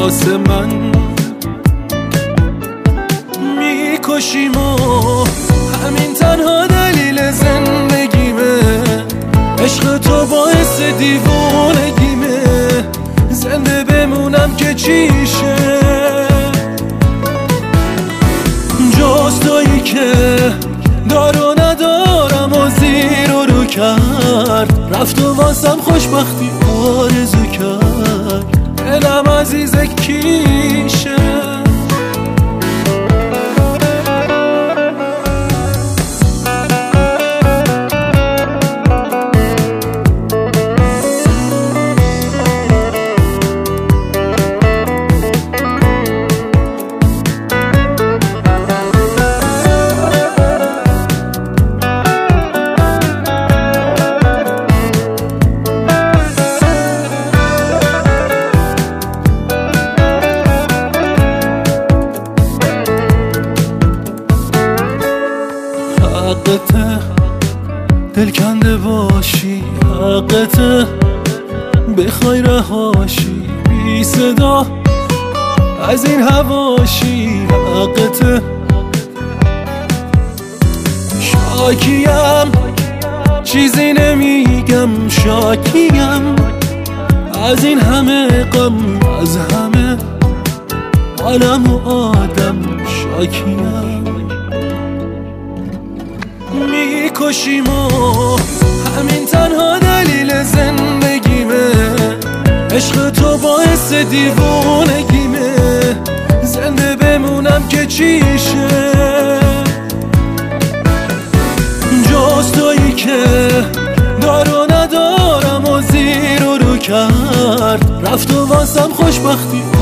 واسه من میکشیم و همین تنها دلیل زندگیمه. عشق تو باعث دیوونگیمه، زنده بمونم که چیشه. جز تویی که دارو ندارم و زیر و رو کرد، رفت و واسم خوشبختی آرزو کرد. دلم عزیزه کیشه. حقته دل کنده باشی، حقته بخوای رهاشی بی صدا از این هواشی. حقته شاکیم چیزی نمیگم، شاکیم از این همه غم، از همه عالم و آدم شاکیم. میکشیم و همین تنها دلیل زندگیمه. عشق تو باعث دیوونگیمه، زنده بمونم که چیشه. جز تویی که دارو ندارم و زیر و رو کرد، رفت و واسم خوشبختی